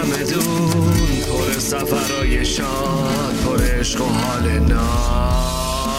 چمدون پر سفرهای شاد، پر عشق و حال ناب.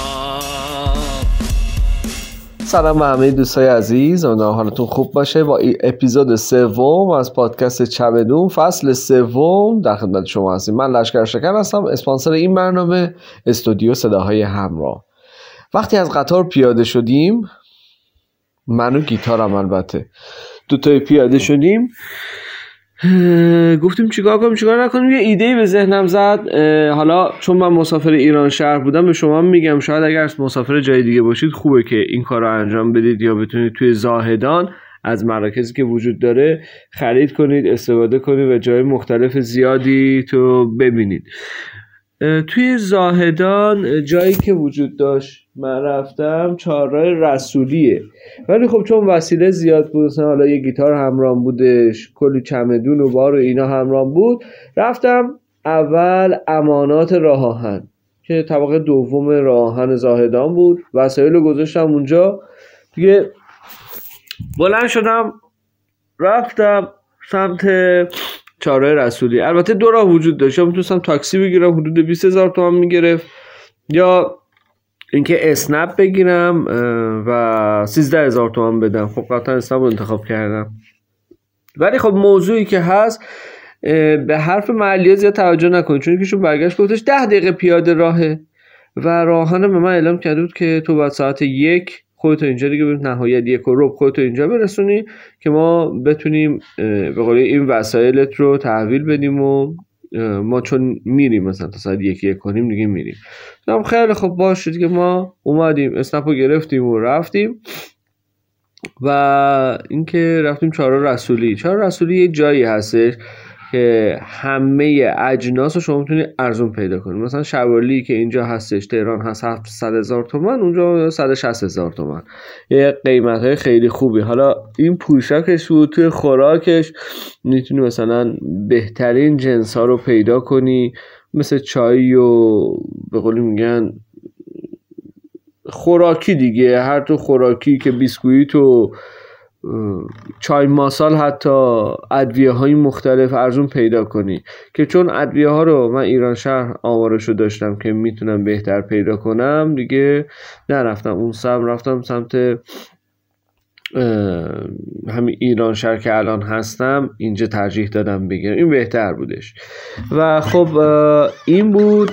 سلام به همه دوستای عزیز، امیدوارم حالتون خوب باشه. با اپیزود سوم از پادکست چمدون فصل سوم در خدمت شما هستیم. من لشکر شکر هستم، اسپانسر این برنامه استودیو صداهای همراه. وقتی از قطار پیاده شدیم، من و گیتارم البته دوتای پیاده شدیم، گفتیم چیکار کنیم چیکار نکنیم. یه ایده‌ای به ذهنم زد. حالا چون من مسافر ایران شهر بودم به شما میگم، شاید اگر مسافر جای دیگه باشید خوبه که این کار رو انجام بدید یا بتونید توی زاهدان از مراکزی که وجود داره خرید کنید، استفاده کنید و جای مختلف زیادی تو ببینید. توی زاهدان جایی که وجود داشت من رفتم چهارراه رسولیه، ولی خب چون وسیله زیاد بود، مثلا حالا یه گیتار همراهم بودش، کلی چمدون و بار و اینا همراهم بود، رفتم اول امانات راه آهن که طبقه دوم راه آهن زاهدان بود، وسایل رو گذاشتم اونجا دیگه. بلند شدم رفتم سمت چهارراه رسولی. البته دو راه وجود داشت، یا میتونستم تاکسی بگیرم حدود 20,000 تومان میگرفت، یا اینکه اسنپ بگیرم و 13,000 تومان بدم. خب قطعا اسنپ رو انتخاب کردم. ولی خب موضوعی که هست، به حرف محلی زیاد توجه نکنید، چون یکیشون برگشت گفتش 10 دقیقه پیاده راهه و راهن به من اعلام کرده بود که تو بعد ساعت 1 خودتو اینجا دیگه برید، نهایت 1:15 خودتو اینجا برسونی که ما بتونیم به قولی این وسایلت رو تحویل بدیم و ما چون میریم مثلا تا ساعت 1 کنیم دیگه میریم. خیلی خب باشه دیگه. ما اومدیم اسنپ رو گرفتیم و رفتیم و اینکه رفتیم چهارراه رسولی. چهارراه رسولی یه جایی هستش که همه اجناس رو شما میتونید ارزون پیدا کنید. مثلا شوالی که اینجا هستش تهران هست 700,000 تومان، اونجا 160,000 تومان، یه قیمت های خیلی خوبی. حالا این پوشاکش بود، توی خوراکش میتونی مثلا بهترین جنس ها رو پیدا کنی، مثل چای و به قولی میگن خوراکی دیگه، هر تو خوراکی که بیسکویت و چای ماسال، حتی ادویه های مختلف ارزون پیدا کنی. که چون ادویه ها رو من ایران شهر آمارشو داشتم که میتونم بهتر پیدا کنم دیگه نرفتم اون سمت، رفتم سمت همین ایران شهر که الان هستم اینجا ترجیح دادم بگیرم، این بهتر بودش. و خب این بود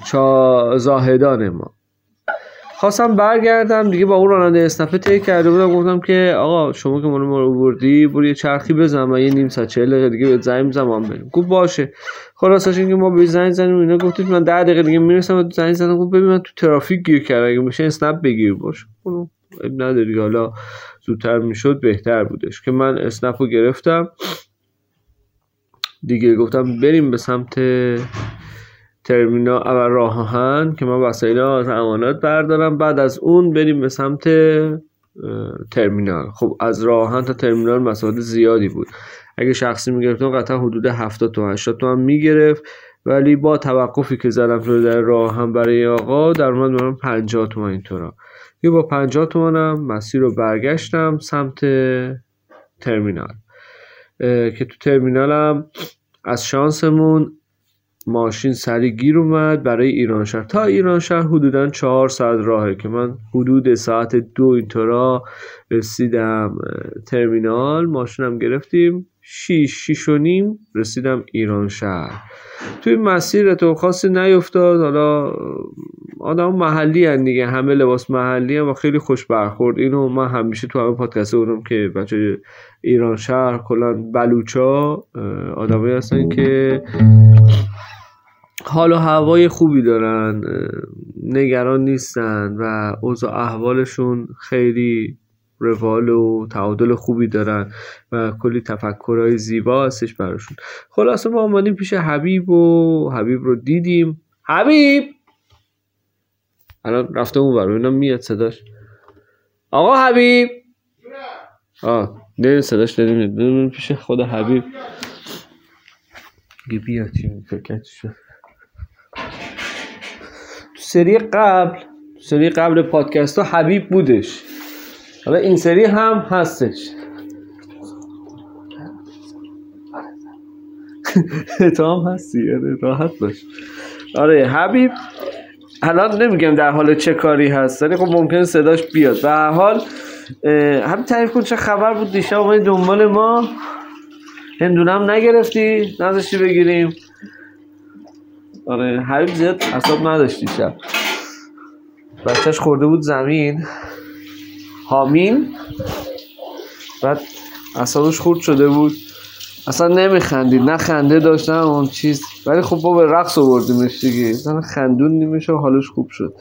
زاهدان ما. خواستم برگردم دیگه، با اون راننده اسنپ طی کرده بودم، گفتم که آقا شما که ما رو بردی برو یه چرخی بزن، من یه نیم ساعت 40 دقیقه دیگه بهت زنگ میزنم بریم. گفت باشه. خلاصش اینکه ما به زنگ زدیم اینا، گفتید من 10 دقیقه دیگه میرسم. زنگ زدم گفت ببین من تو ترافیک گیر کردم، اگه میشه اسنپ بگیر. باشه نداری، حالا زودتر میشد بهتر بودش که من اسنپ رو گرفتم دیگه. گفتم بریم به سمت ترمینال اول راه آهن که من وسایل‌ها از امانات بردارم، بعد از اون بریم به سمت ترمینال. خب از راه آهن تا ترمینال مسافت زیادی بود. اگه شخصی میگرفتم قطعا حدود 70 تا 80 تومن میگرفت، ولی با توقفی که زدم تو در راه آهن برای آقا در اومد من 50 تومن اینطورا. یه با 50 تومنم مسیر رو برگشتم سمت ترمینال. که تو ترمینالم از شانسمون ماشین سری گیر اومد برای ایران شهر. تا ایران شهر حدوداً 4 ساعت راهه که من حدود ساعت 2 اینطورا رسیدم ترمینال. ماشینم گرفتیم 6:30 رسیدم ایران شهر. توی مسیر تو خاصی نیفتاد. حالا آدم محلی هن دیگه، همه لباس محلی هن و خیلی خوش برخورد. اینو من همیشه تو همه پادکست بودم که بچه ایران شهر کلان بلوچا آدمایی هستن که حال و هوای خوبی دارن، نگران نیستن و اوضاع احوالشون خیلی روال و تعادل خوبی دارن و کلی تفکرهای زیبا هستش براشون. خلاصه ما اومدیم پیش حبیب و حبیب رو دیدیم. حبیب الان رفته اون برو، اینم میاد صداش. آقا حبیب نه صداش داریم پیش خود حبیب. بیاد چی فکرت شد. سری قبل پادکست ها حبیب بودش، حالا این سری هم هستش. تو هم هستی راحت باش. آره حبیب الان نمیگم در حال چه کاری هست ولی خب ممکنه صداش بیاد. به هر حال هم تعریف کن چه خبر بود دیشب اومدی دنبال ما؟ هندونه هم نگرفتی؟ نذاشتی بگیریم؟ آره حبیب زیاد اعصاب نداشتی شب، بچهش خورده بود زمین حامین، بعد اعصابش خورد شده بود، اصلا نمیخندید، نه خنده داشتن اون چیز، ولی خب با به رقص آوردیمش دیگه، اصلا خندون نیمشه و حالش خوب شد.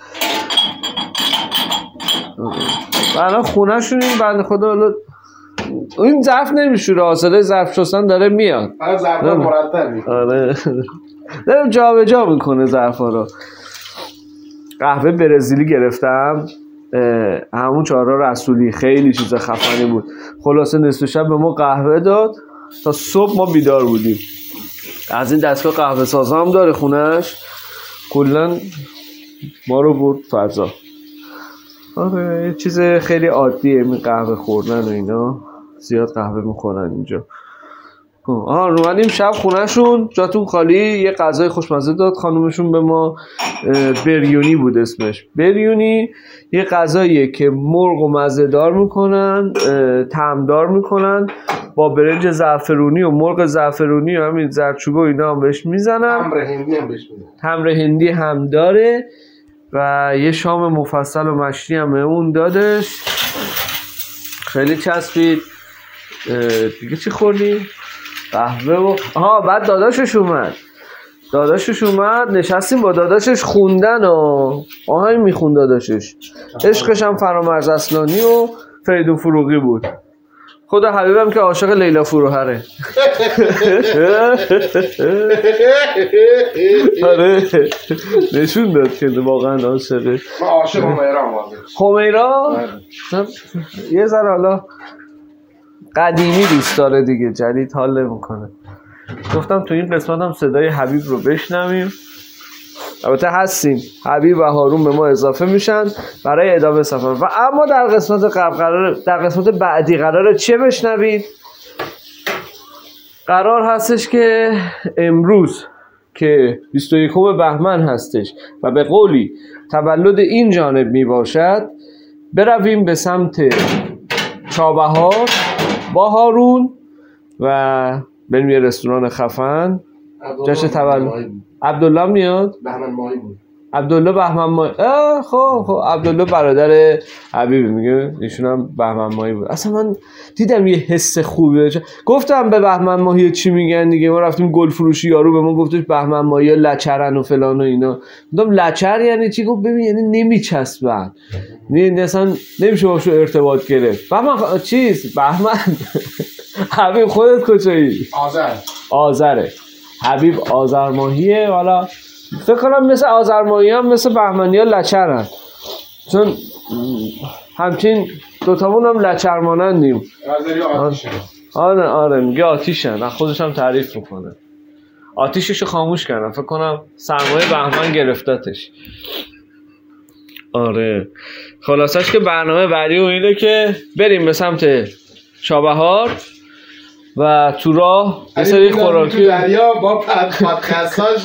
و الان خونه شون این بنده خدا حالا این ظرف نمیشوره، حاصله ظرف شستن داره میاد، ظرف مرتب میکنه. آره دارم جا به جا میکنه ظرفا رو. قهوه برزیلی گرفتم، همون چهارراه رسولی، خیلی چیز خفنی بود. خلاصه نصف شب به ما قهوه داد تا صبح ما بیدار بودیم. از این دستگاه قهوه سازا هم داره خونش، کلا ما رو برد فضا. آره یه چیز خیلی عادیه این قهوه خوردن و اینا، زیاد قهوه میخورن اینجا. اومدیم شب خونهشون، جاتون خالی. یه غذای خوشمزه داد خانومشون به ما، بریونی بود اسمش. بریونی یه غذاییه که مرغ و مزه‌دار میکنن، طعمدار میکنن، با برنج زعفرونی و مرغ زعفرونی و همین زردچوبه و اینا هم بهش میزنن، تمر هندی هم داره و یه شام مفصل و مشتی هم اون دادش، خیلی چسبید. دیگه چی خوردی؟ قهوه و بعد داداشش اومد نشستیم با داداشش خوندن و آهنگ میخوند. داداشش عشقش هم فرامرز اصلانی و فریدون فروغی بود. خود حبیبم که عاشق لیلا فروهره. آره نشون داد که واقعا عاشقه. من عاشق همیرا یه ذره حالا قدیمی دوست داره دیگه، جدید حال نمیکنه. گفتم تو این قسمت هم صدای حبیب رو بشنویم. البته هستیم، حبیب و هارون به ما اضافه میشن برای ادامه سفر. و اما در قسمت در قسمت بعدی قراره چه بشنوید؟ قرار هستش که امروز که 21 بهمن هستش و به قولی تولد این جانب میباشد، برویم به سمت چابهار با هارون و بریم یه رستوران خفن جشن تولد. عبدالله میاد؟ بهمن ماهی بود. عبدالله بهمن ماهی. خب عبدالله برادر حبیب میگه ایشون هم بهمن ماهی بود. اصلا من دیدم یه حس خوبه، گفتم به بهمن ماهی چی میگن دیگه. ما رفتیم گل فروشی، یارو به ما گفتش بهمن ماهی لچرن و فلان و اینا. گفتم لچر یعنی چی؟ گفت ببین یعنی نمیچسبن، نه اصلا نمیشه باشو ارتباط گرفت. بهمن بهمن حبیب خودت کجایی؟ آذره. حبیب آذر ماهیه. حالا فکر کنم مثل آذر ماهی هم مثل بهمنی ها لچرن، چون همچین دوتامون هم لچر مانندیم. آره میگه آتیشن، خودش هم تعریف میکنه. آتیششو خاموش کردم، فکر کنم سرمایه بهمن گرفتتش. آره خلاصش که برنامه بعدی و اینه که بریم به سمت چابهار و تو راه یه سری خوراکی دریا با پادکستاش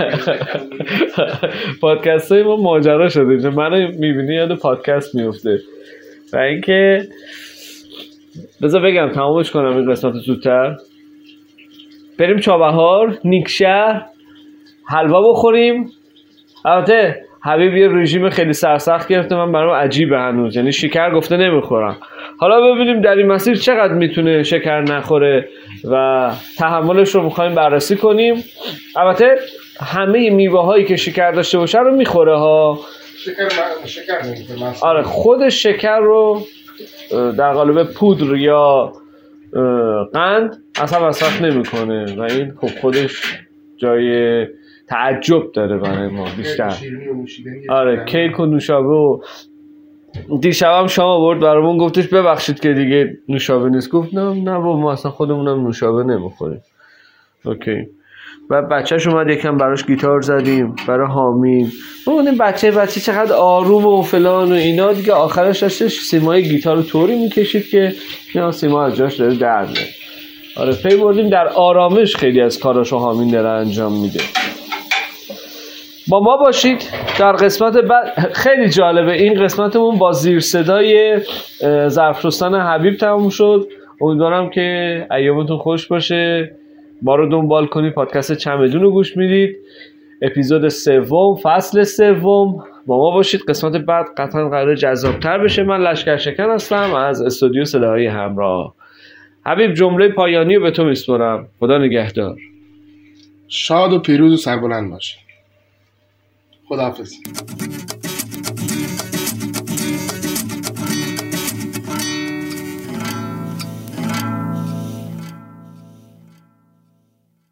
پادکستای ما ماجرا شده، چون منو میبینی یاد پادکست میفته. و اینکه بذار بگم تمامش کنم این قسمت زودتر. بریم چابهار، نیکشهر، حلوا بخوریم. البته حبیب یه رژیم خیلی سرسخت گرفته، من برام عجیبه هنوز، یعنی شکر گفته نمیخورم. حالا ببینیم در این مسیر چقدر میتونه شکر نخوره و تحملش رو میخوایم بررسی کنیم. البته همه میوه هایی که شکر داشته باشه رو میخوره ها. شکر نمیخوره. آره خود شکر رو در قالب پودر یا قند اصلا مصرف نمیکنه و این خودش جای تعجب داره برای ما بیشتر. آره کیک و نوشابه و دیشب هم شام آورد برامون، گفتش ببخشید که دیگه نوشابه نیست. گفت نه ما اصلا خودمونم نوشابه نمیخوریم. اوکی. و بچهش اومد یکم براش گیتار زدیم برای حامین. ببینیم بچه چقدر آروم و فلان و اینا دیگه. آخرش داشتش سیمای گیتار رو طوری میکشید که سیما از جاش داره در میاد. آره پی بردیم در آرامش خیلی از کاراشو حامین داره انجام میده. با ما باشید در قسمت بعد. خیلی جالبه این قسمتمون با زیر صدای ظرف شستن حبیب تموم شد. امیدوارم که ایامتون خوش باشه. ما رو دنبال کنید، پادکست چمدون رو گوش میدید، اپیزود 3 فصل 3 با ما باشید. قسمت بعد قطعا قراره جذابتر بشه. من لشکر شکن هستم از استودیو صداهای همراه. حبیب جمله پایانی رو به تو میسپارم. خدا نگهدار. شاد و پیروز و سربلند باشه. خداحافظ.